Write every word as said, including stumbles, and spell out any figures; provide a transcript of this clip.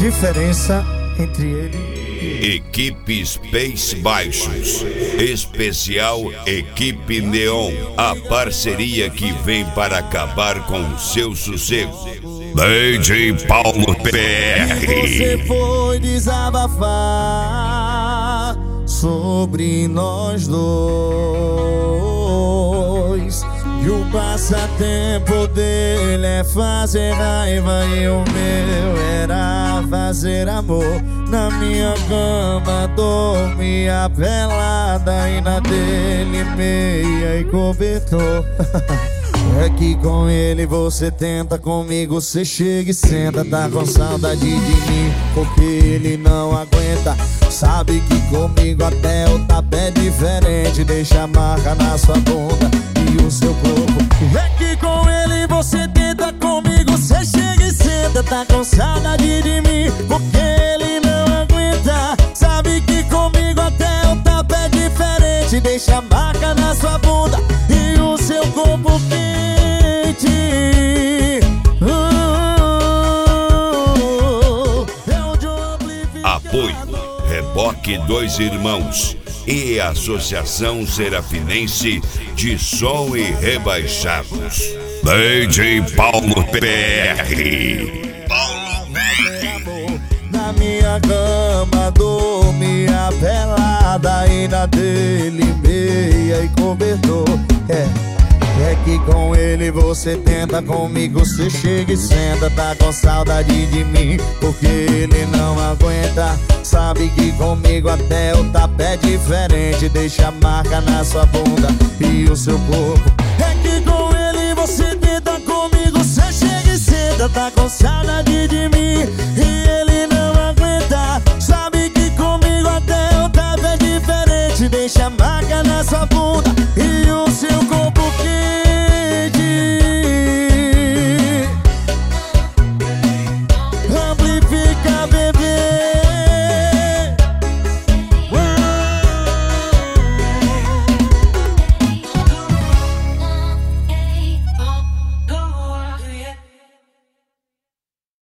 diferença entre ele. Equipe Space Baixos, especial Equipe Neon, a parceria que vem para acabar com o seu sossego. D J Paulo P R. Você foi desabafar sobre nós dois, e o passatempo dele é fazer raiva e o meu era fazer amor. Na minha cama dormia pelada e na dele meia e cobertor. É que com ele você tenta, comigo você chega e senta. Tá com saudade de mim porque ele não aguenta. Sabe que comigo até o tapa é diferente. Deixa a marca na sua bunda e o seu corpo. É que com ele você tenta, comigo você chega e senta. Tá com saudade de mim porque ele não aguenta. Sabe que comigo até o tapa é diferente. Deixa a marca na sua bunda e o seu corpo quente. uh, é onde eu amplifico. Apoio Reboque Dois Irmãos e Associação Serafinense de Som e Rebaixados. D J Paulo P R. Paulo P R. Na minha cama dormia pelada e na dele meia e cobertor. É, é que com ele você tenta, comigo você chega e senta. Tá com saudade de mim porque ele não aguenta. Sabe que comigo até o tapa é diferente. Deixa a marca na sua bunda e o seu corpo. É que com ele você tenta, comigo você chega e senta. Tá com saudade de mim